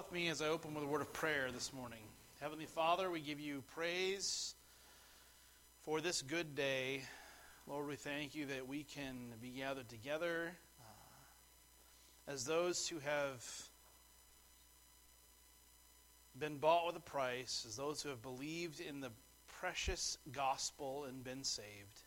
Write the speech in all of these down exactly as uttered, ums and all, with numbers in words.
with me as I open with a word of prayer this morning. Heavenly Father, we give you praise for this good day. Lord, we thank you that we can be gathered together uh, as those who have been bought with a price, as those who have believed in the precious gospel and been saved.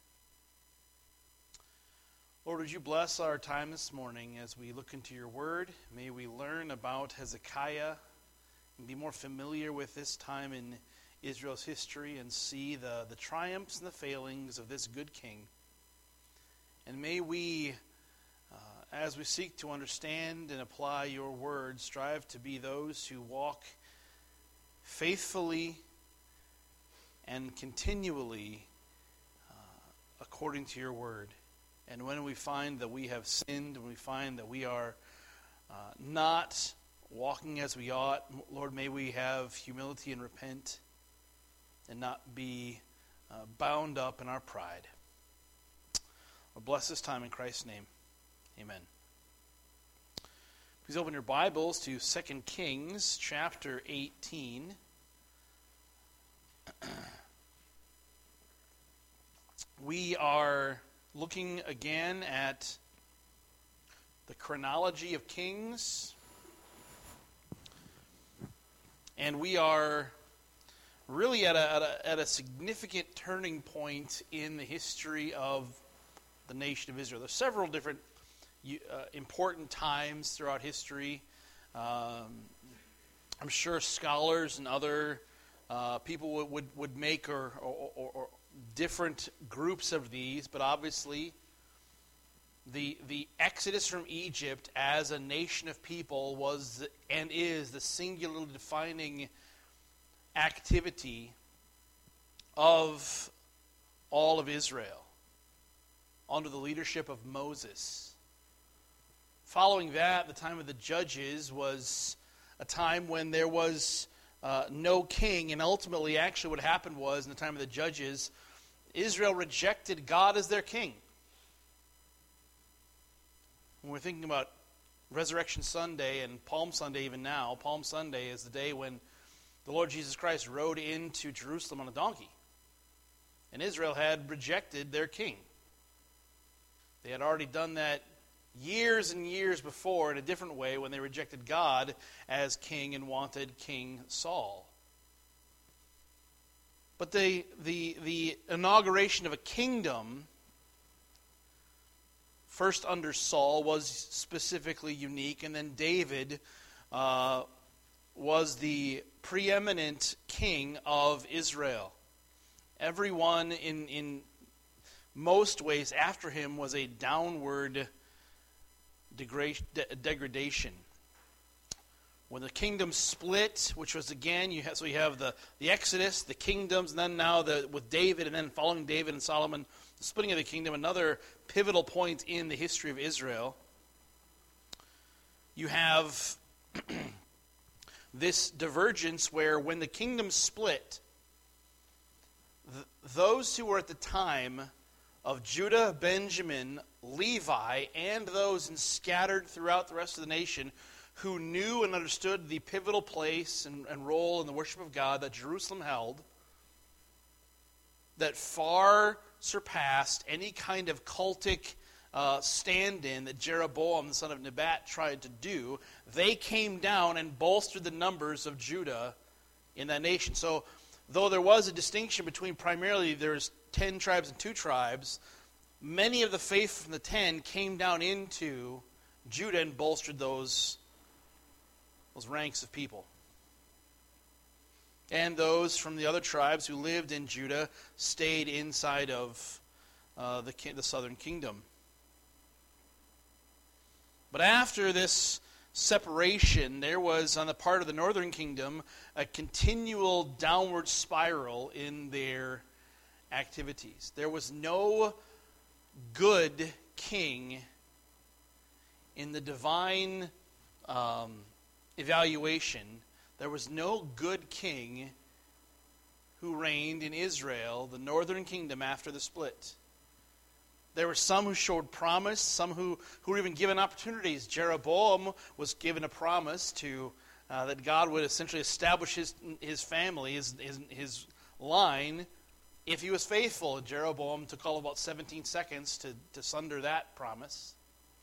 Lord, would you bless our time this morning as we look into your word? May we learn about Hezekiah and be more familiar with this time in Israel's history and see the, the triumphs and the failings of this good king. And may we, uh, as we seek to understand and apply your word, strive to be those who walk faithfully and continually uh, according to your word. And when we find that we have sinned, when we find that we are uh, not walking as we ought, Lord, may we have humility and repent and not be uh, bound up in our pride. Lord, bless this time in Christ's name. Amen. Please open your Bibles to Second Kings chapter eighteen. We are looking again at the chronology of kings. And we are really at a, at a, at a significant turning point in the history of the nation of Israel. There's several different uh, important times throughout history. Um, I'm sure scholars and other uh, people would, would, would make or, or, or, or different groups of these, but obviously the the exodus from Egypt as a nation of people was and is the singularly defining activity of all of Israel under the leadership of Moses. Following that, the time of the Judges was a time when there was uh, no king, and ultimately actually what happened was in the time of the Judges, Israel rejected God as their king. When we're thinking about Resurrection Sunday and Palm Sunday even now, Palm Sunday is the day when the Lord Jesus Christ rode into Jerusalem on a donkey. And Israel had rejected their king. They had already done that years and years before in a different way when they rejected God as king and wanted King Saul. But the, the, the inauguration of a kingdom, first under Saul, was specifically unique, and then David uh, was the preeminent king of Israel. Everyone in, in most ways after him was a downward degra- de- degradation. When the kingdom split, which was again, you have, so you have the, the Exodus, the kingdoms, and then now the with David, and then following David and Solomon, the splitting of the kingdom, another pivotal point in the history of Israel. You have this divergence where when the kingdom split, th- those who were at the time of Judah, Benjamin, Levi, and those scattered throughout the rest of the nation who knew and understood the pivotal place and, and role in the worship of God that Jerusalem held, that far surpassed any kind of cultic uh, stand-in that Jeroboam, the son of Nebat, tried to do. They came down and bolstered the numbers of Judah in that nation. So, though there was a distinction between primarily there's ten tribes and two tribes, many of the faith from the ten came down into Judah and bolstered those those ranks of people. And those from the other tribes who lived in Judah stayed inside of uh, the, the southern kingdom. But after this separation, there was, on the part of the northern kingdom, a continual downward spiral in their activities. There was no good king in the divine um, evaluation. There was no good king who reigned in Israel, the northern kingdom, after the split. There were some who showed promise, some who, who were even given opportunities. Jeroboam was given a promise to uh, that God would essentially establish his his family, his, his, his line, if he was faithful. Jeroboam took all about seventeen seconds to, to sunder that promise.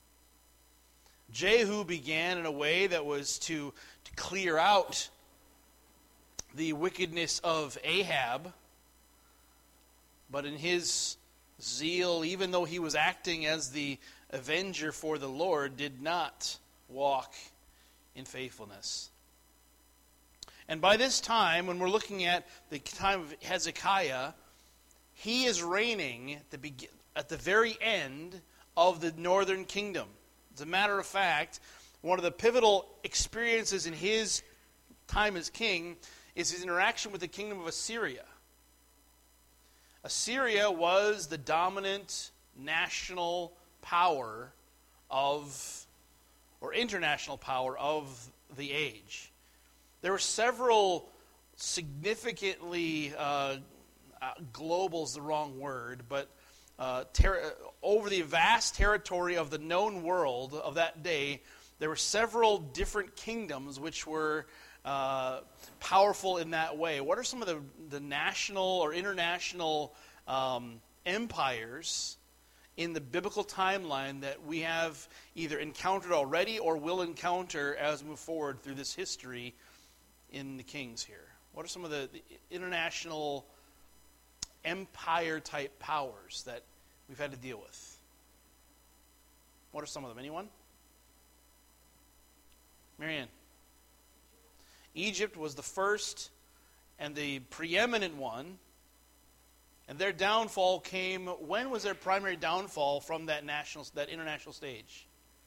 Jehu began in a way that was to, to clear out the wickedness of Ahab, but in his zeal, even though he was acting as the avenger for the Lord, did not walk in faithfulness. And by this time, when we're looking at the time of Hezekiah, he is reigning at the, be- at the very end of the northern kingdom. As a matter of fact, one of the pivotal experiences in his time as king is his interaction with the kingdom of Assyria. Assyria was the dominant national power of, or international power of the age. There were several significantly, uh, uh, global is the wrong word, but uh, ter- over the vast territory of the known world of that day, there were several different kingdoms which were uh, powerful in that way. What are some of the, the national or international um, empires in the biblical timeline that we have either encountered already or will encounter as we move forward through this history in the Kings here? What are some of the, the international empire-type powers that we've had to deal with? What are some of them? Anyone? Marianne? Egypt was the first and the preeminent one, and their downfall came. When was their primary downfall from that national, that international stage?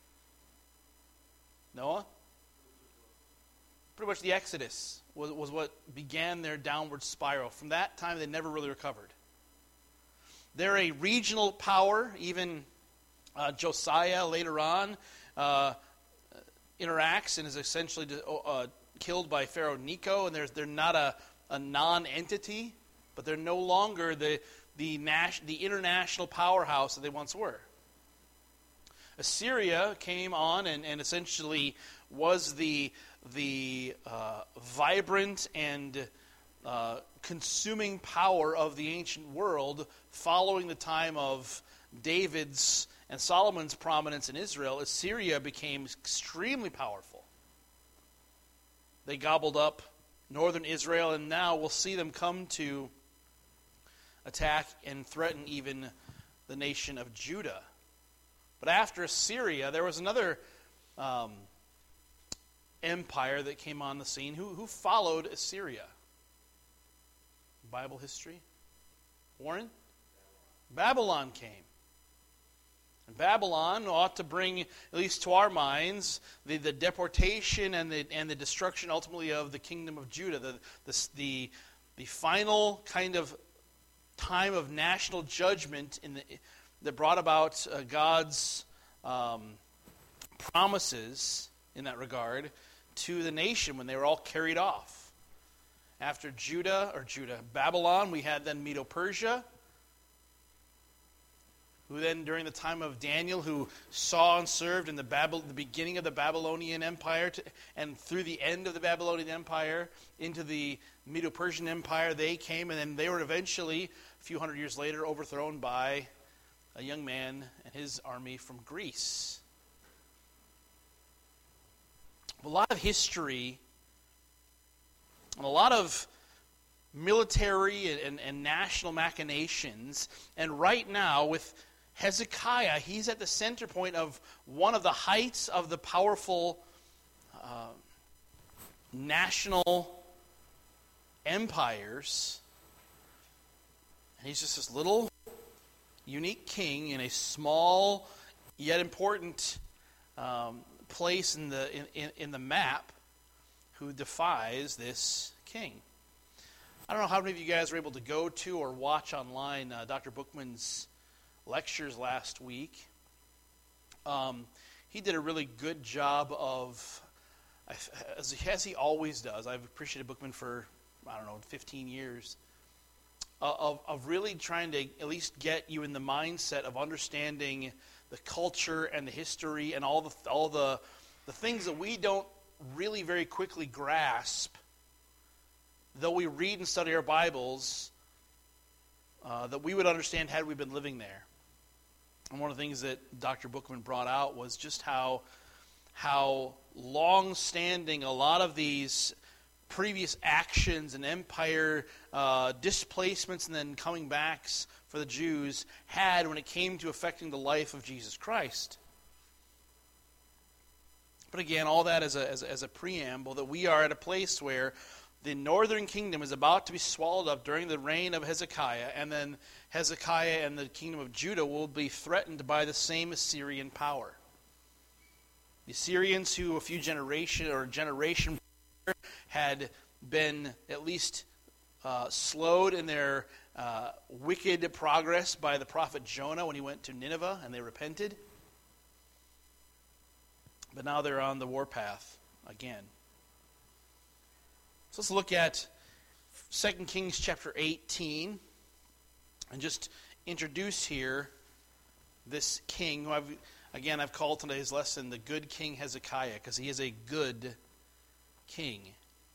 Noah? Pretty much the Exodus was, was what began their downward spiral. From that time, they never really recovered. They're a regional power. Even uh, Josiah later on uh, interacts and is essentially uh, killed by Pharaoh Necho, and they're, they're not a, a non-entity, but they're no longer the, the, nas- the international powerhouse that they once were. Assyria came on and, and essentially was the the uh, vibrant and uh, consuming power of the ancient world following the time of David's and Solomon's prominence in Israel. Assyria became extremely powerful. They gobbled up northern Israel, and now we'll see them come to attack and threaten even the nation of Judah. But after Assyria, there was another um, empire that came on the scene. Who, who followed Assyria? Bible history? Warren? Babylon came. And Babylon ought to bring, at least to our minds, the, the deportation and the and the destruction ultimately of the kingdom of Judah. The, the, the, the final kind of time of national judgment in the, that brought about uh, God's um, promises in that regard to the nation when they were all carried off. After Judah, or Judah, Babylon, we had then Medo-Persia, who then during the time of Daniel, who saw and served in the, Babel, the beginning of the Babylonian Empire, to, and through the end of the Babylonian Empire, into the Medo-Persian Empire, they came, and then they were eventually, a few hundred years later, overthrown by a young man and his army from Greece. A lot of history and a lot of military and, and, and national machinations. And right now, with Hezekiah, he's at the center point of one of the heights of the powerful uh, national empires. And he's just this little unique king in a small yet important um, place in the in, in, in the map who defies this king. I don't know how many of you guys were able to go to or watch online uh, Doctor Bookman's lectures last week. Um, he did a really good job of, as, as he always does, I've appreciated Bookman for, I don't know, fifteen years, uh, of, of really trying to at least get you in the mindset of understanding the culture and the history and all the all the the things that we don't really very quickly grasp, though we read and study our Bibles, uh, that we would understand had we been living there. And one of the things that Doctor Bookman brought out was just how, how long-standing a lot of these previous actions and empire uh, displacements and then coming backs for the Jews had when it came to affecting the life of Jesus Christ. But again, all that as a, as a, as a preamble, that we are at a place where the northern kingdom is about to be swallowed up during the reign of Hezekiah, and then Hezekiah and the kingdom of Judah will be threatened by the same Assyrian power. The Assyrians, who a few generation or generation had been at least uh, slowed in their uh, wicked progress by the prophet Jonah when he went to Nineveh and they repented. But now they're on the warpath again. So let's look at Second Kings chapter eighteen and just introduce here this king who I've, again, I've called today's lesson the good King Hezekiah, because he is a good king.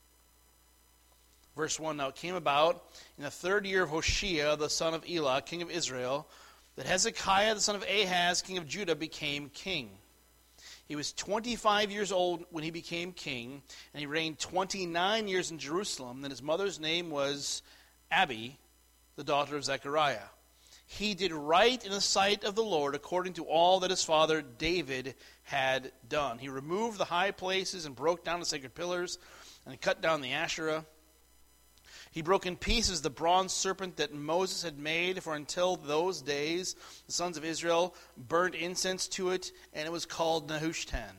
Verse one, now it came about in the third year of Hoshea, the son of Elah, king of Israel, that Hezekiah, the son of Ahaz, king of Judah, became king. He was twenty-five years old when he became king, and he reigned twenty-nine years in Jerusalem. Then his mother's name was Abi, the daughter of Zechariah. He did right in the sight of the Lord according to all that his father David had done. He removed the high places and broke down the sacred pillars and cut down the Asherah. He broke in pieces the bronze serpent that Moses had made, for until those days the sons of Israel burned incense to it, and it was called Nehushtan.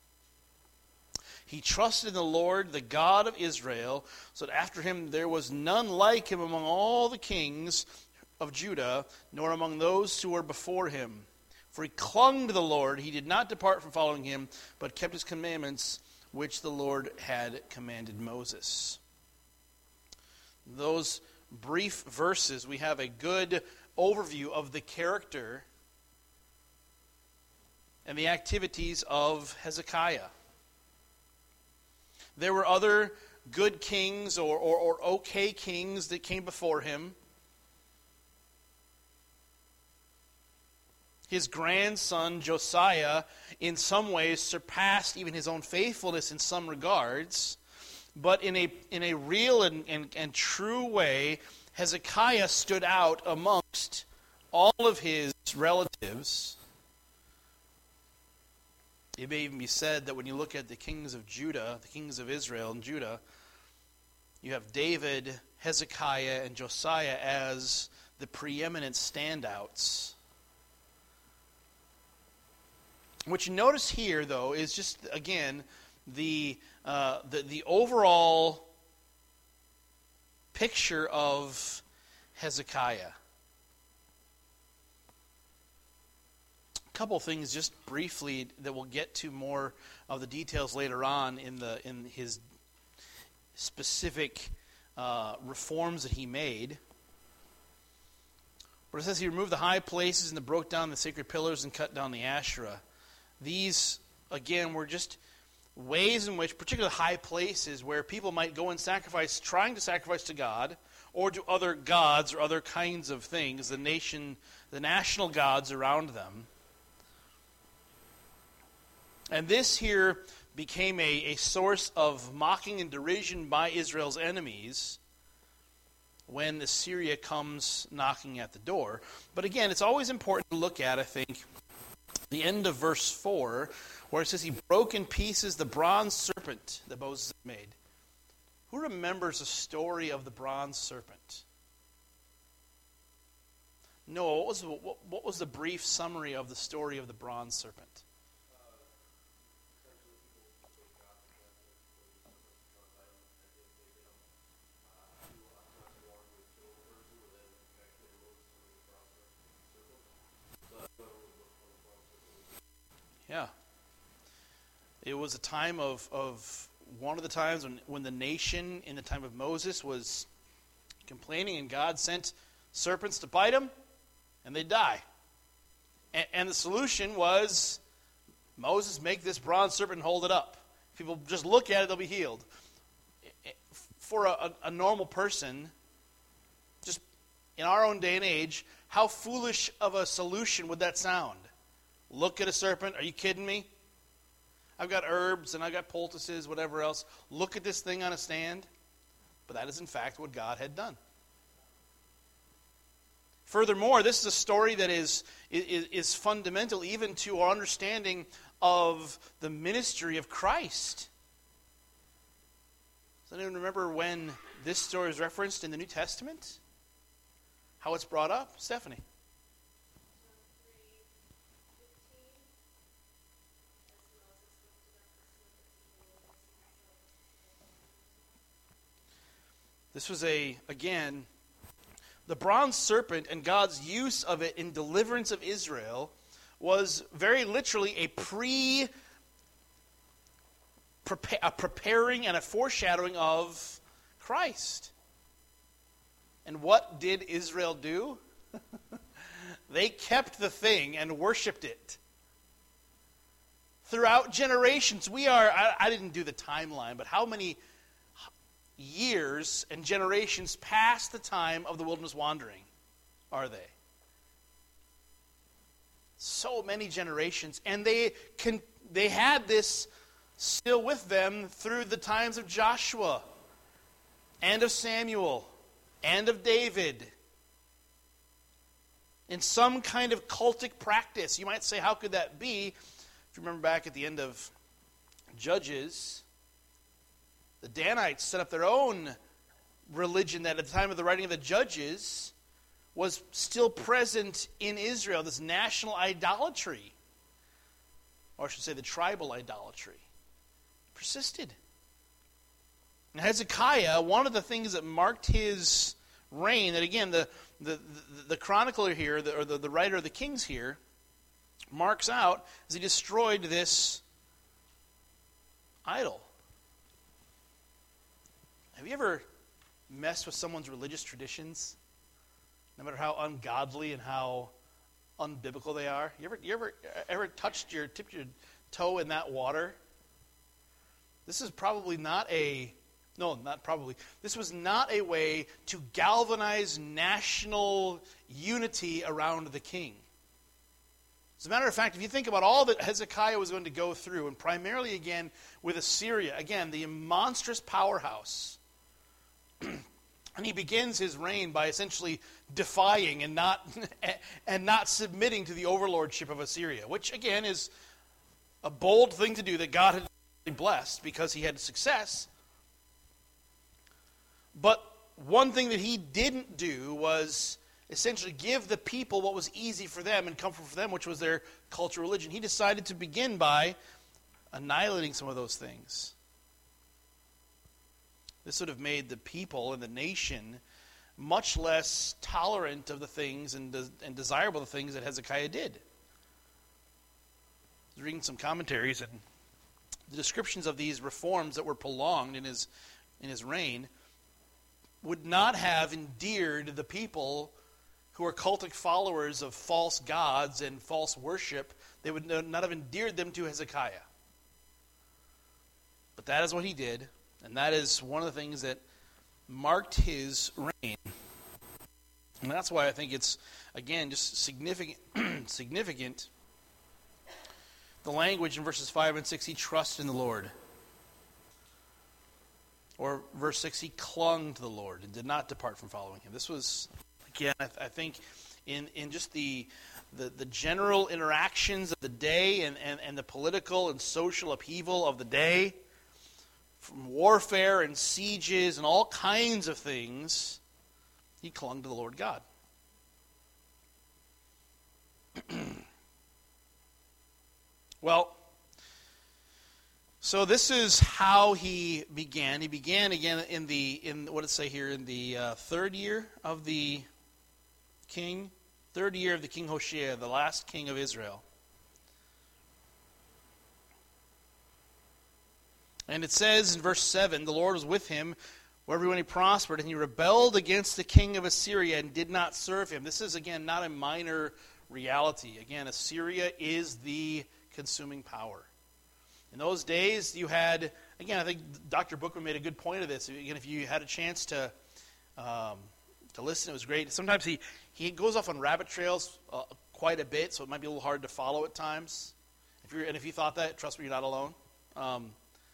He trusted in the Lord, the God of Israel, so that after him there was none like him among all the kings of Judah, nor among those who were before him. For he clung to the Lord, he did not depart from following him, but kept his commandments, which the Lord had commanded Moses. Those brief verses, we have a good overview of the character and the activities of Hezekiah. There were other good kings or, or, or okay kings that came before him. His grandson, Josiah, in some ways surpassed even his own faithfulness in some regards. But in a in a real and, and, and true way, Hezekiah stood out amongst all of his relatives. It may even be said that when you look at the kings of Judah, the kings of Israel and Judah, you have David, Hezekiah, and Josiah as the preeminent standouts. What you notice here, though, is just, again, the uh, the, the overall picture of Hezekiah. A couple things just briefly that we'll get to more of the details later on in the in his specific uh, reforms that he made. But it says he removed the high places and broke down the sacred pillars and cut down the Asherah. These, again, were just ways in which, particularly high places, where people might go and sacrifice, trying to sacrifice to God or to other gods or other kinds of things, the nation, the national gods around them. And this here became a, a source of mocking and derision by Israel's enemies when Assyria comes knocking at the door. But again, it's always important to look at, I think, the end of verse four, where it says he broke in pieces the bronze serpent that Moses had made. Who remembers the story of the bronze serpent? Noah, what was the, what, what was the brief summary of the story of the bronze serpent? Yeah. It was a time of, of one of the times when, when the nation in the time of Moses was complaining, and God sent serpents to bite them, and they die. And, and the solution was, Moses, make this bronze serpent and hold it up. People just look at it, they'll be healed. For a, a normal person, just in our own day and age, how foolish of a solution would that sound? Look at a serpent. Are you kidding me? I've got herbs and I've got poultices, whatever else. Look at this thing on a stand. But that is in fact what God had done. Furthermore, this is a story that is, is, is fundamental even to our understanding of the ministry of Christ. Does anyone remember when this story is referenced in the New Testament? How it's brought up? Stephanie. This was a, again, the bronze serpent and God's use of it in deliverance of Israel was very literally a pre, prepa- a preparing and a foreshadowing of Christ. And what did Israel do? They kept the thing and worshipped it. Throughout generations, we are, I, I didn't do the timeline, but how many years and generations past the time of the wilderness wandering are they? So many generations. And they can, they had this still with them through the times of Joshua and of Samuel and of David. In some kind of cultic practice. You might say, how could that be? If you remember back at the end of Judges, the Danites set up their own religion that at the time of the writing of the Judges was still present in Israel, this national idolatry, or I should say the tribal idolatry, persisted. And Hezekiah, one of the things that marked his reign, that again, the, the, the, the chronicler here, the, or the, the writer of the Kings here, marks out, is he destroyed this idol. Have you ever messed with someone's religious traditions? No matter how ungodly and how unbiblical they are? You ever you ever ever touched your tipped your toe in that water? This is probably not a no, not probably. This was not a way to galvanize national unity around the king. As a matter of fact, if you think about all that Hezekiah was going to go through, and primarily again with Assyria, again, the monstrous powerhouse, and he begins his reign by essentially defying and not and not submitting to the overlordship of Assyria, which again is a bold thing to do that God had blessed because he had success. But one thing that he didn't do was essentially give the people what was easy for them and comfort for them, which was their cultural religion. He decided to begin by annihilating some of those things. This would have made the people and the nation much less tolerant of the things and, de- and desirable the things that Hezekiah did. I was reading some commentaries, and the descriptions of these reforms that were prolonged in his in his reign would not have endeared the people who are cultic followers of false gods and false worship. They would not have endeared them to Hezekiah. But that is what he did. And that is one of the things that marked his reign. And that's why I think it's, again, just significant. significant. The language in verses five and six, he trusted in the Lord. Or verse six, he clung to the Lord and did not depart from following him. This was, again, I, th- I think in, in just the, the the general interactions of the day and, and, and the political and social upheaval of the day, from warfare and sieges and all kinds of things, he clung to the Lord God. Well, so this is how he began. He began again in the, in what does it say here, in the uh, third year of the king, third year of the king Hoshea, the last king of Israel. And it says in verse seven, the Lord was with him wherever he prospered, and he rebelled against the king of Assyria and did not serve him. This is, again, not a minor reality. Again, Assyria is the consuming power. In those days, you had, again, I think Doctor Bookman made a good point of this. Again, if you had a chance to um, to listen, it was great. Sometimes he, he goes off on rabbit trails uh, quite a bit, so it might be a little hard to follow at times. If you're, and if you thought that, trust me, you're not alone. Um,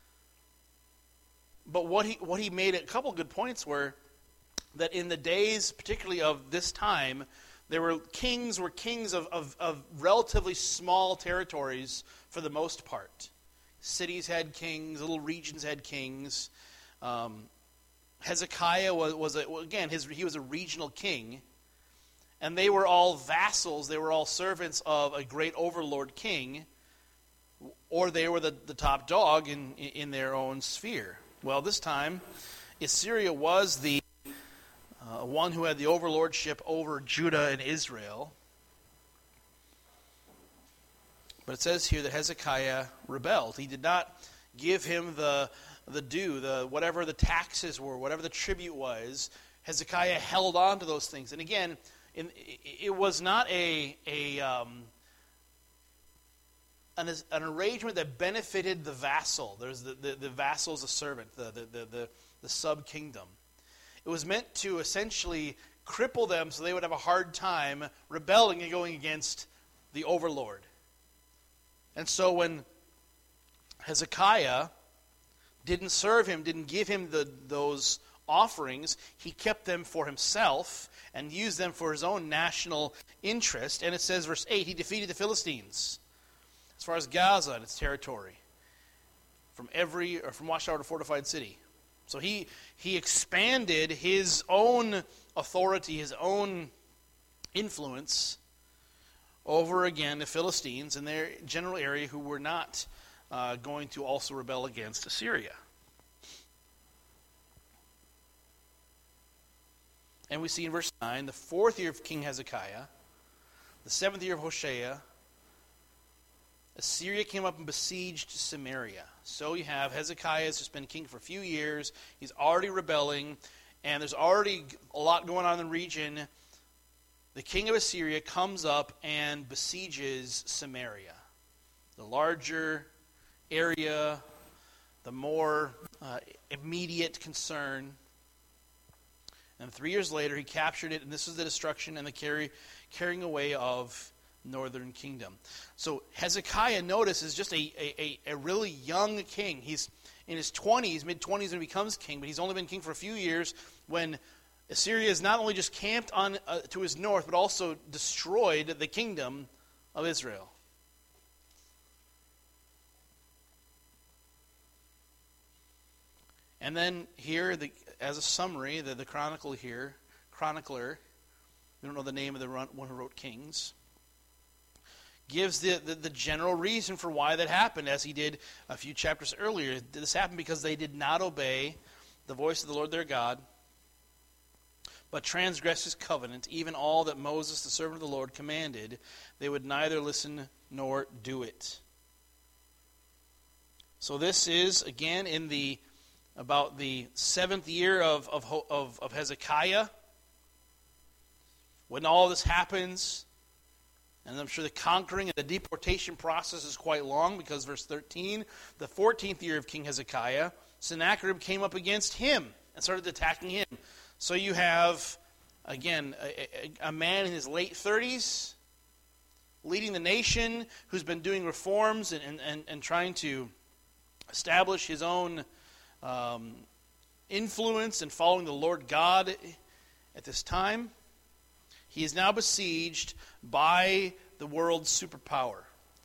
but what he what he made, a couple good points were that in the days, particularly of this time, there were kings were kings of, of, of relatively small territories for the most part. Cities had kings, little regions had kings. Um, Hezekiah was, was a, well, again, his, he was a regional king, and they were all vassals. They were all servants of a great overlord king, or they were the, the top dog in, in their own sphere. Well, this time, Assyria was the uh, one who had the overlordship over Judah and Israel. But it says here that Hezekiah rebelled. He did not give him the the due, the whatever the taxes were, whatever the tribute was. Hezekiah held on to those things. And again, in, it was not a a um, an, an arrangement that benefited the vassal. There's the, the, the vassal is a servant, the the the, the, the sub kingdom. It was meant to essentially cripple them so they would have a hard time rebelling and going against the overlord. And so when Hezekiah didn't serve him, didn't give him the, those offerings, he kept them for himself and used them for his own national interest. And it says, verse eight, he defeated the Philistines as far as Gaza and its territory, from every or from watchtower to fortified city. So he he expanded his own authority, his own influence over, again, the Philistines in their general area who were not uh, going to also rebel against Assyria. And we see in verse nine, the fourth year of King Hezekiah, the seventh year of Hoshea, Assyria came up and besieged Samaria. So you have Hezekiah has just been king for a few years. He's already rebelling, and there's already a lot going on in the region. The king of Assyria comes up and besieges Samaria. The larger area, the more uh, immediate concern. And three years later, he captured it, and this was the destruction and the carry, carrying away of northern kingdom. So Hezekiah, notice, is just a, a, a really young king. He's in his twenties, mid-twenties when he becomes king, but he's only been king for a few years when Assyria is not only just camped on uh, to his north, but also destroyed the kingdom of Israel. And then here, the, as a summary, the, the chronicle here, chronicler, we don't know the name of the one who wrote Kings, gives the, the, the general reason for why that happened, as he did a few chapters earlier. This happened because they did not obey the voice of the Lord their God, but transgressed his covenant, even all that Moses, the servant of the Lord, commanded. They would neither listen nor do it. So this is, again, in the about the seventh year of, of, of, of Hezekiah, when all this happens. And I'm sure the conquering and the deportation process is quite long, because verse thirteen, the fourteenth year of King Hezekiah, Sennacherib came up against him and started attacking him. So you have, again, a, a, a man in his late thirties leading the nation who's been doing reforms and, and, and trying to establish his own um, influence and following the Lord God at this time. He is now besieged by the world's superpower.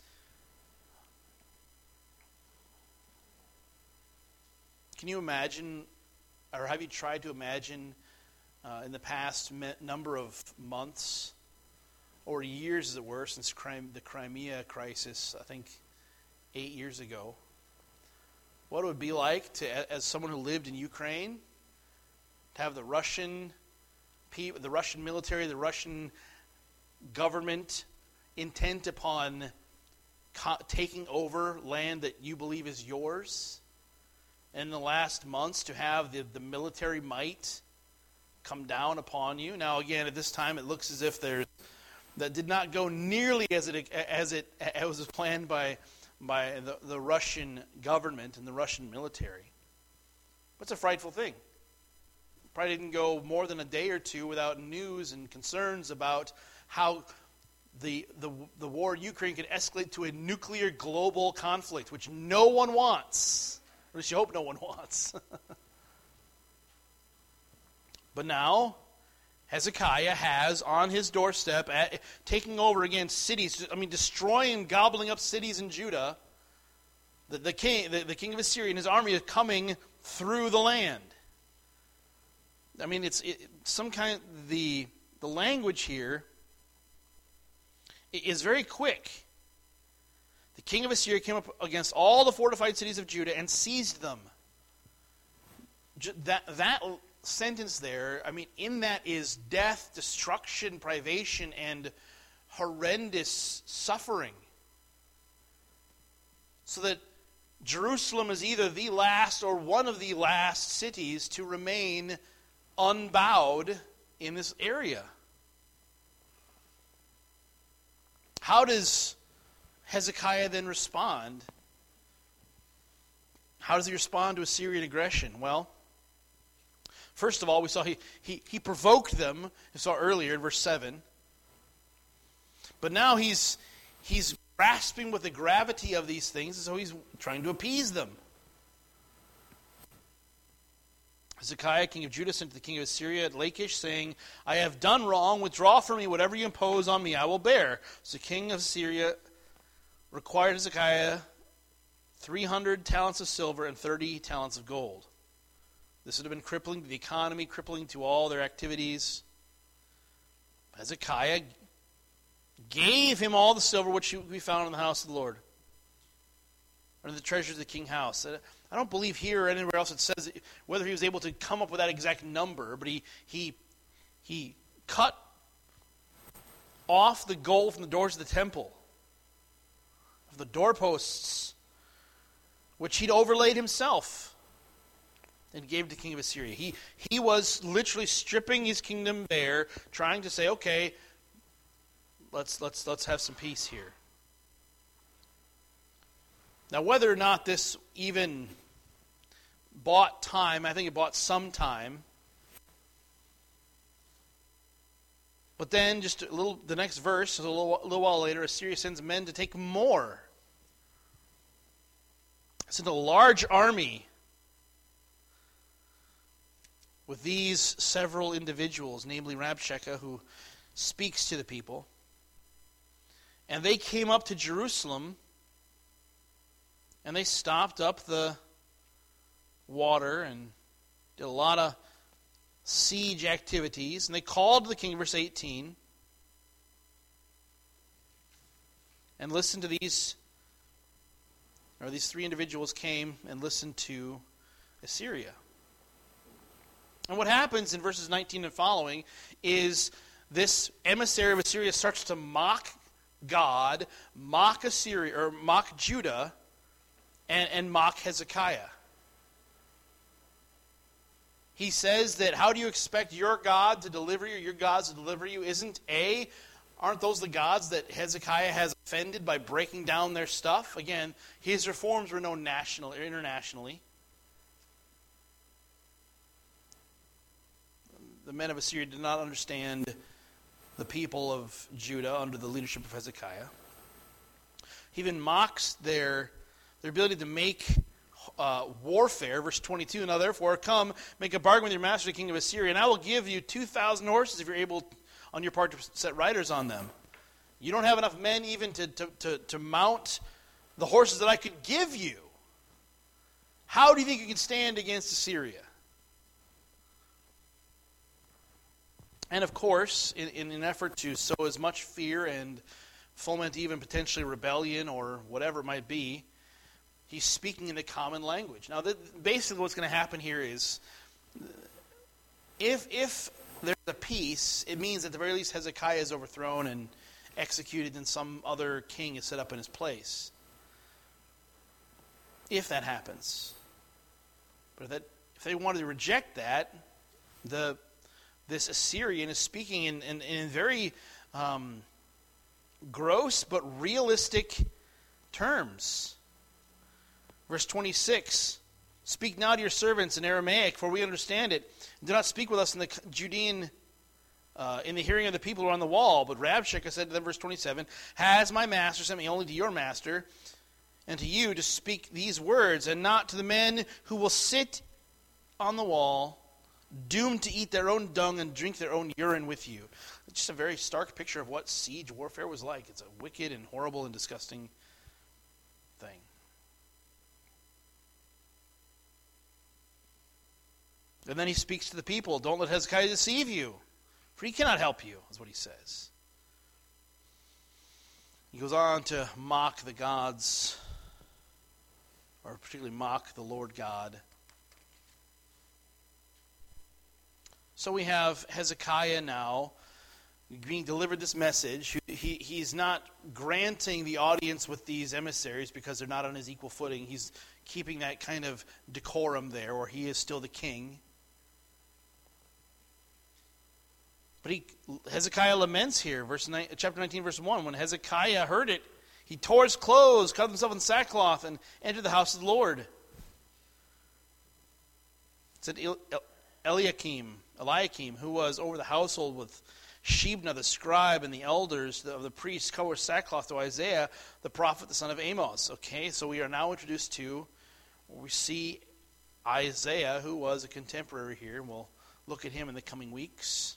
Can you imagine, or have you tried to imagine, uh, in the past me- number of months, or years as it were, since Crim- the Crimea crisis, I think eight years ago, what it would be like to, as someone who lived in Ukraine, to have the Russian people, the Russian military, the Russian government intent upon co- taking over land that you believe is yours. And in the last months, to have the, the military might come down upon you. Now, again, at this time, it looks as if there's that did not go nearly as it as it as was planned by by the, the Russian government and the Russian military. It's a frightful thing. Probably didn't go more than a day or two without news and concerns about how the, the, the war in Ukraine could escalate to a nuclear global conflict, which no one wants. Or at least you hope no one wants. But now, Hezekiah has on his doorstep, at, taking over again cities, I mean, destroying, gobbling up cities in Judah. The, the, king, the, the king of Assyria and his army is coming through the land. I mean, it's it, some kind of, the, the language here is very quick. The king of Assyria came up against all the fortified cities of Judah and seized them. That, that sentence there, I mean, in that is death, destruction, privation, and horrendous suffering. So that Jerusalem is either the last or one of the last cities to remain unbowed in this area. How does Hezekiah then respond? How does he respond to Assyrian aggression? Well, first of all, we saw he, he, he provoked them, we saw earlier in verse seven. But now he's he's grasping with the gravity of these things, and so he's trying to appease them. Hezekiah, king of Judah, sent to the king of Assyria at Lachish, saying, I have done wrong. Withdraw from me whatever you impose on me, I will bear. So the king of Assyria required Hezekiah three hundred talents of silver and thirty talents of gold. This would have been crippling to the economy, crippling to all their activities. Hezekiah gave him all the silver which we found in the house of the Lord, or the treasures of the king's house. I don't believe here or anywhere else it says whether he was able to come up with that exact number, but he he he cut off the gold from the doors of the temple, of the doorposts, which he'd overlaid himself, and gave to the king of Assyria. He he was literally stripping his kingdom bare, trying to say, okay, let's let's let's have some peace here. Now, whether or not this even bought time, I think it bought some time. But then, just a little, the next verse, a little, a little while later, Assyria sends men to take more. Sent a large army with these several individuals, namely Rabshakeh, who speaks to the people. And they came up to Jerusalem, and they stopped up the water and did a lot of siege activities. And they called to the king, verse eighteen, and listened to these, or these three individuals came and listened to Assyria. And what happens in verses nineteen and following is this emissary of Assyria starts to mock God, mock Assyria, or mock Judah, And, and mock Hezekiah. He says that, how do you expect your God to deliver you, your gods to deliver you? Isn't A, aren't those the gods that Hezekiah has offended by breaking down their stuff? Again, his reforms were known nationally or internationally. The men of Assyria did not understand the people of Judah under the leadership of Hezekiah. He even mocks their Their ability to make uh, warfare. Verse twenty-two, now therefore come, make a bargain with your master, the king of Assyria, and I will give you two thousand horses if you're able on your part to set riders on them. You don't have enough men even to, to, to, to mount the horses that I could give you. How do you think you can stand against Assyria? And of course, in, in an effort to sow as much fear and foment even potentially rebellion or whatever it might be, he's speaking in a common language. Now, th- basically what's going to happen here is, if if there's a peace, it means at the very least Hezekiah is overthrown and executed and some other king is set up in his place. If that happens. But if, that, if they wanted to reject that, the this Assyrian is speaking in, in, in very um, gross but realistic terms. Verse twenty-six, speak now to your servants in Aramaic, for we understand it. Do not speak with us in the Judean, uh, in the hearing of the people who are on the wall. But Rabshakeh said to them, verse twenty-seven, has my master sent me only to your master and to you to speak these words, and not to the men who will sit on the wall, doomed to eat their own dung and drink their own urine with you. It's just a very stark picture of what siege warfare was like. It's a wicked and horrible and disgusting thing. And then he speaks to the people, don't let Hezekiah deceive you, for he cannot help you, is what he says. He goes on to mock the gods, or particularly mock the Lord God. So we have Hezekiah now being delivered this message. He, he's not granting the audience with these emissaries because they're not on his equal footing. He's keeping that kind of decorum there, where he is still the king. But he, Hezekiah laments here, verse nine, chapter nineteen, verse one. When Hezekiah heard it, he tore his clothes, covered himself in sackcloth, and entered the house of the Lord. It said Eliakim, Eliakim, who was over the household with Shebna the scribe and the elders of the priests, covered sackcloth to Isaiah, the prophet, the son of Amos. Okay, so we are now introduced to, we see Isaiah, who was a contemporary here, and we'll look at him in the coming weeks.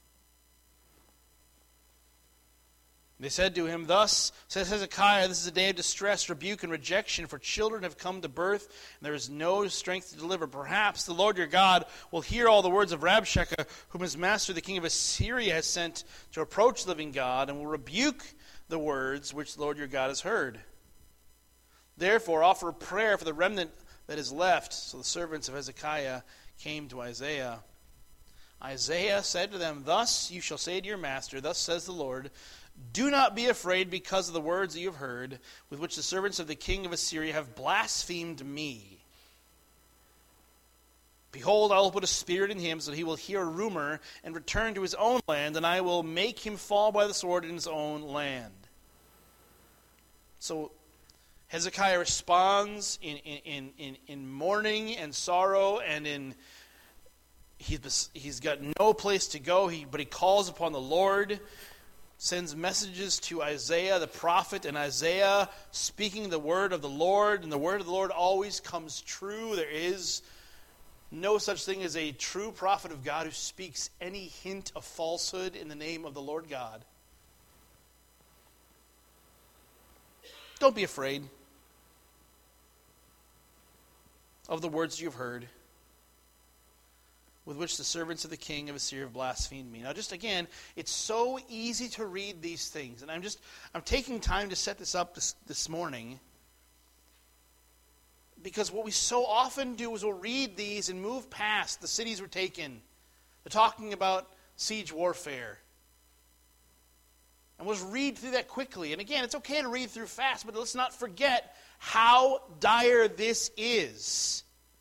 They said to him, thus says Hezekiah, this is a day of distress, rebuke, and rejection, for children have come to birth, and there is no strength to deliver. Perhaps the Lord your God will hear all the words of Rabshakeh, whom his master, the king of Assyria, has sent to approach the living God, and will rebuke the words which the Lord your God has heard. Therefore offer prayer for the remnant that is left. So the servants of Hezekiah came to Isaiah. Isaiah said to them, thus you shall say to your master, thus says the Lord, do not be afraid because of the words that you have heard, with which the servants of the king of Assyria have blasphemed me. Behold, I will put a spirit in him, so that he will hear a rumor and return to his own land, and I will make him fall by the sword in his own land. So Hezekiah responds in, in, in, in mourning and sorrow, and in he's, he's got no place to go, he, but he calls upon the Lord, sends messages to Isaiah the prophet, and Isaiah speaking the word of the Lord, and the word of the Lord always comes true. There is no such thing as a true prophet of God who speaks any hint of falsehood in the name of the Lord God. Don't be afraid of the words you've heard, with which the servants of the king of Assyria have blasphemed me. Now, just again, it's so easy to read these things, and I'm just I'm taking time to set this up this, this morning, because what we so often do is we'll read these and move past the cities were taken. They're talking about siege warfare. And we'll just read through that quickly. And again, it's okay to read through fast, but let's not forget how dire this is.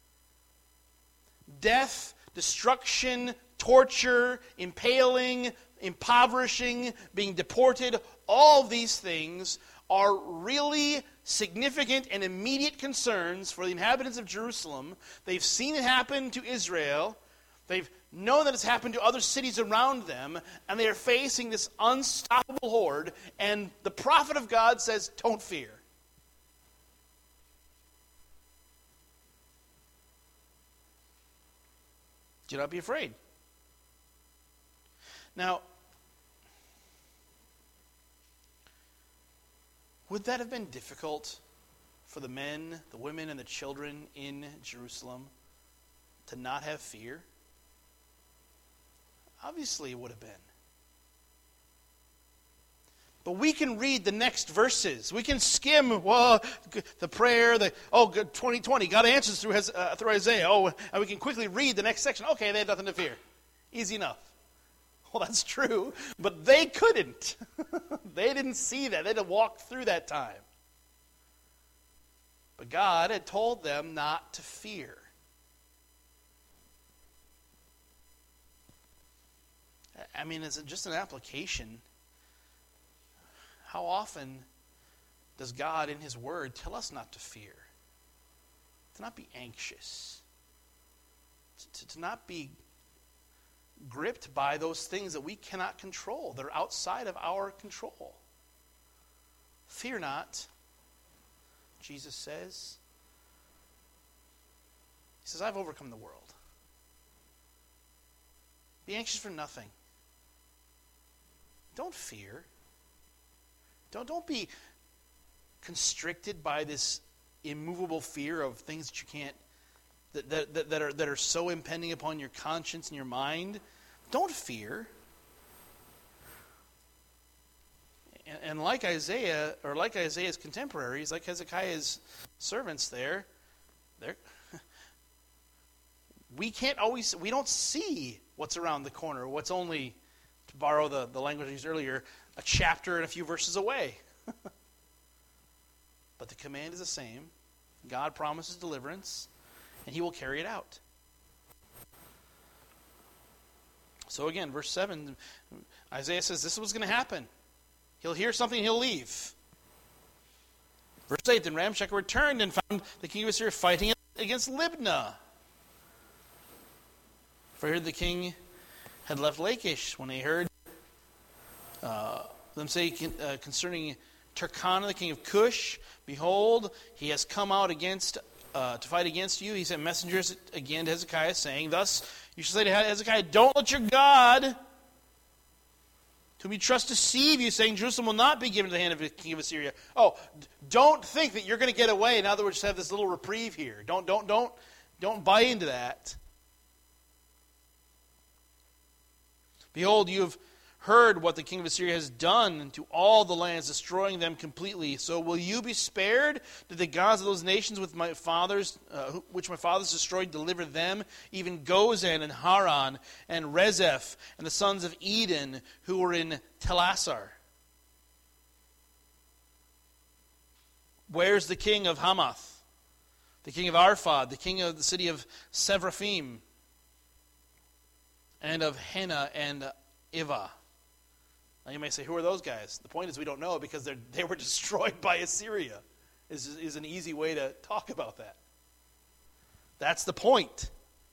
Death, destruction, torture, impaling, impoverishing, being deported, all of these things are really significant and immediate concerns for the inhabitants of Jerusalem. They've seen it happen to Israel. They've known that it's happened to other cities around them, and they are facing this unstoppable horde, and the prophet of God says, don't fear. Do not be afraid. Now, would that have been difficult for the men, the women, and the children in Jerusalem to not have fear? Obviously it would have been. But we can read the next verses. We can skim well, the prayer, the oh, twenty twenty, God answers through, his, uh, through Isaiah. Oh, and we can quickly read the next section. Okay, they had nothing to fear. Easy enough. Well, that's true, but they couldn't. They didn't see that. They had to walk through that time. But God had told them not to fear. I mean, it's just an application. How often does God in his word tell us not to fear, to not be anxious, to, to not be gripped by those things that we cannot control. They're outside of our control. Fear not, Jesus says. He says, I've overcome the world. Be anxious for nothing. Don't fear. Don't, don't be constricted by this immovable fear of things that you can't, that, that, that, that, are, that are so impending upon your conscience and your mind. Don't fear. And, and like Isaiah, or like Isaiah's contemporaries, like Hezekiah's servants there, they're, we can't always, we don't see what's around the corner, what's only, to borrow the, the language I used earlier, a chapter and a few verses away. But the command is the same. God promises deliverance, and he will carry it out. So again, verse seven, Isaiah says this is what's going to happen. He'll hear something, he'll leave. Verse eight, then Ramshakeh returned and found the king of Assyria fighting against Libnah. For here the king had left Lachish when he heard uh, them say uh, concerning Turkana, the king of Cush, behold, he has come out against uh, to fight against you. He sent messengers again to Hezekiah, saying, thus you shall say to Hezekiah, don't let your God, whom you trust, deceive you, saying, Jerusalem will not be given to the hand of the king of Assyria. Oh, don't think that you're going to get away now that we just have this little reprieve here. Don't, don't, don't, don't buy into that. Behold, you have heard what the king of Assyria has done to all the lands, destroying them completely. So will you be spared? Did the gods of those nations with my fathers, uh, which my fathers destroyed, deliver them? Even Gozan and Haran and Rezeph and the sons of Eden who were in Telassar. Where's the king of Hamath? The king of Arphad? The king of the city of Seraphim? And of Hena and Ivah? Now you may say, who are those guys? The point is we don't know because they they were destroyed by Assyria. Is is an easy way to talk about that. That's the point.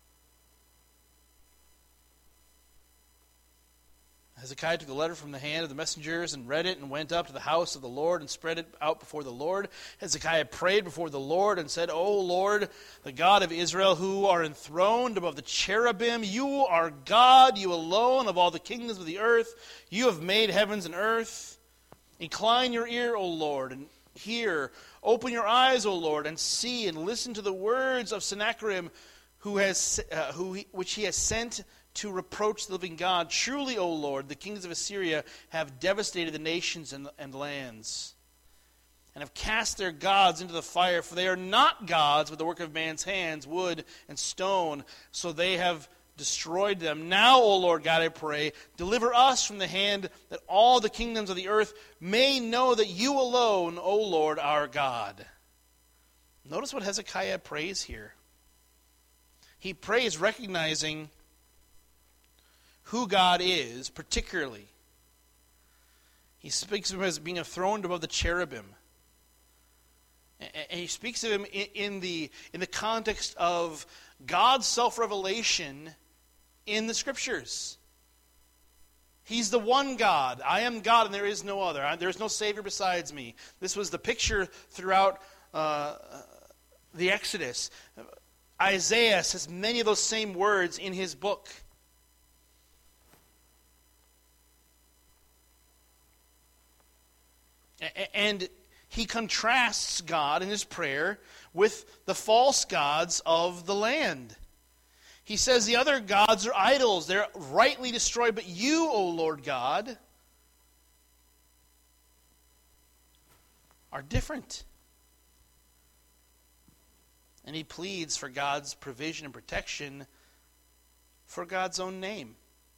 Hezekiah took the letter from the hand of the messengers and read it and went up to the house of the Lord and spread it out before the Lord. Hezekiah prayed before the Lord and said, O Lord, the God of Israel, who are enthroned above the cherubim, you are God, you alone of all the kingdoms of the earth. You have made heavens and earth. Incline your ear, O Lord, and hear. Open your eyes, O Lord, and see and listen to the words of Sennacherib, who has, uh, who he, which he has sent to reproach the living God. Truly, O Lord, the kings of Assyria have devastated the nations and, and lands, and have cast their gods into the fire, for they are not gods, but the work of man's hands, wood and stone, so they have destroyed them. Now, O Lord God, I pray, deliver us from the hand, that all the kingdoms of the earth may know that you alone, O Lord, are God. Notice what Hezekiah prays here. He prays recognizing who God is, particularly. He speaks of him as being enthroned above the cherubim. And he speaks of him in the, in the context of God's self-revelation in the Scriptures. He's the one God. I am God and there is no other. There is no Savior besides me. This was the picture throughout uh, the Exodus. Isaiah says many of those same words in his book. And he contrasts God in his prayer with the false gods of the land. He says the other gods are idols. They're rightly destroyed. But you, O Lord God, are different. And he pleads for God's provision and protection for God's own name.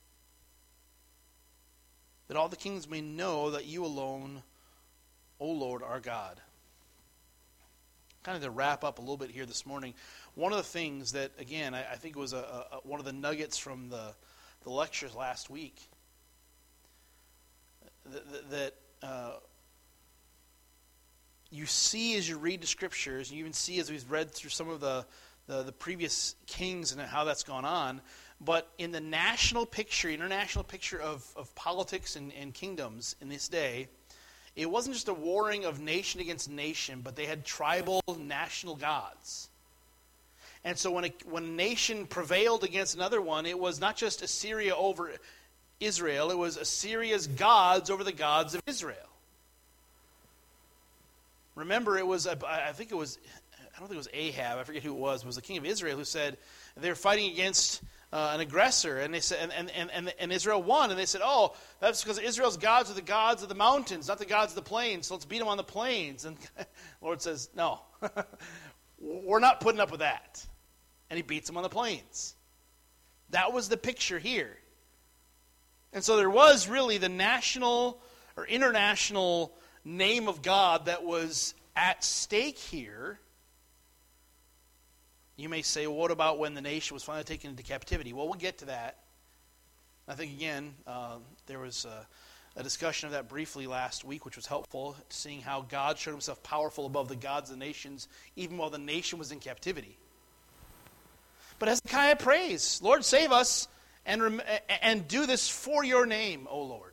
That all the kings may know that you alone, O Lord, our God. Kind of to wrap up a little bit here this morning, one of the things that, again, I, I think was a, a, one of the nuggets from the, the lectures last week, that, that uh, you see as you read the scriptures, you even see as we've read through some of the, the, the previous kings and how that's gone on, but in the national picture, international picture of, of politics and, and kingdoms in this day, it wasn't just a warring of nation against nation, but they had tribal national gods. And so when a, when a nation prevailed against another one, it was not just Assyria over Israel, it was Assyria's gods over the gods of Israel. Remember, it was, I think it was, I don't think it was Ahab, I forget who it was, it was the king of Israel who said they were fighting against uh, an aggressor, and they said, and, and, and, and, and Israel won, and they said, oh, that's because Israel's gods are the gods of the mountains, not the gods of the plains, so let's beat them on the plains. And the Lord says, no, we're not putting up with that. And he beats them on the plains. That was the picture here. And so there was really the national or international name of God that was at stake here. You may say, well, what about when the nation was finally taken into captivity? Well, we'll get to that. I think, again, uh, there was a, a discussion of that briefly last week, which was helpful, seeing how God showed himself powerful above the gods of the nations, even while the nation was in captivity. But Hezekiah prays, Lord, save us, and, rem- and do this for your name, O Lord.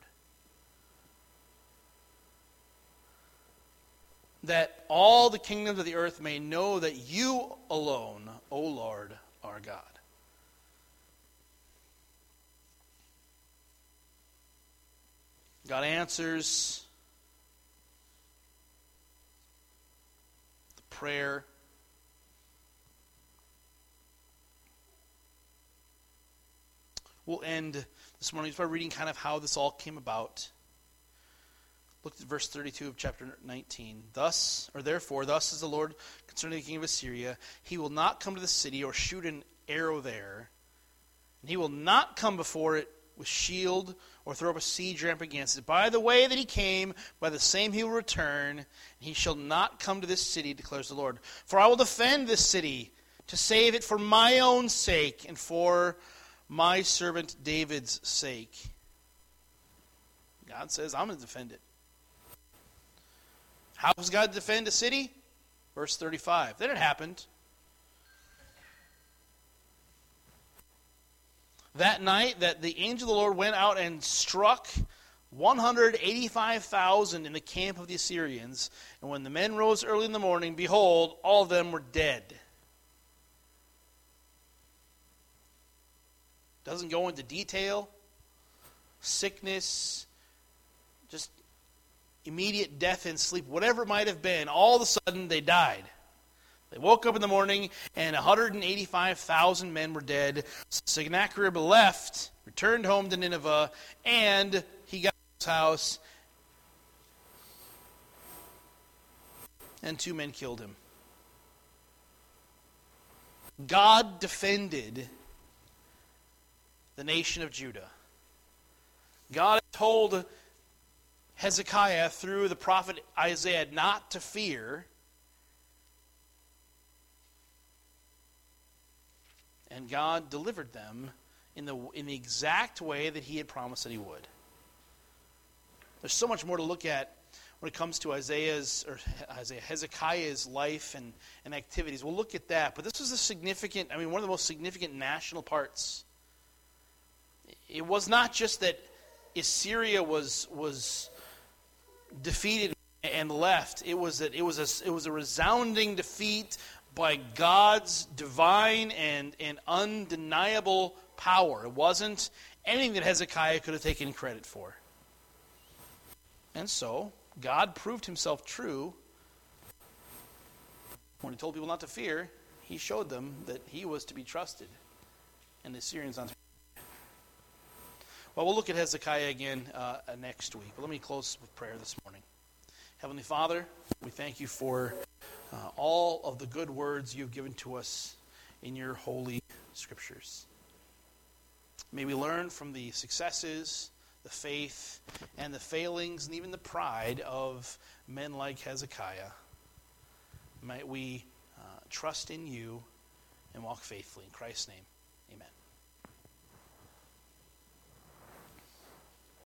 That all the kingdoms of the earth may know that you alone, O Lord, are God. God answers the prayer. We'll end this morning by reading kind of how this all came about. Look at verse thirty-two of chapter nineteen. Thus, or therefore, thus is the Lord concerning the king of Assyria. He will not come to the city or shoot an arrow there. And he will not come before it with shield or throw up a siege ramp against it. By the way that he came, by the same he will return. And he shall not come to this city, declares the Lord. For I will defend this city to save it for my own sake and for my servant David's sake. God says, I'm going to defend it. How does God defend a city? Verse thirty-five. Then it happened. That night that the angel of the Lord went out and struck one hundred eighty-five thousand in the camp of the Assyrians. And when the men rose early in the morning, behold, all of them were dead. Doesn't go into detail. Sickness, just immediate death and sleep, whatever it might have been, all of a sudden they died. They woke up in the morning and one hundred eighty-five thousand men were dead. Sennacherib left, returned home to Nineveh, and he got his house, and two men killed him. God defended the nation of Judah. God told Hezekiah through the prophet Isaiah not to fear. And God delivered them in the in the exact way that he had promised that he would. There's so much more to look at when it comes to Isaiah's or Isaiah Hezekiah's life and, and activities. We'll look at that. But this was a significant, I mean, one of the most significant national parts. It was not just that Assyria was was defeated and left. It was that it was a it was a resounding defeat by God's divine and, and undeniable power. It wasn't anything that Hezekiah could have taken credit for. And so, God proved himself true. When he told people not to fear, he showed them that he was to be trusted. And the Assyrians not to fear. Well, we'll look at Hezekiah again uh, next week. But let me close with prayer this morning. Heavenly Father, we thank you for Uh, all of the good words you've given to us in your holy scriptures. May we learn from the successes, the faith, and the failings, and even the pride of men like Hezekiah. Might we uh, trust in you and walk faithfully. In Christ's name.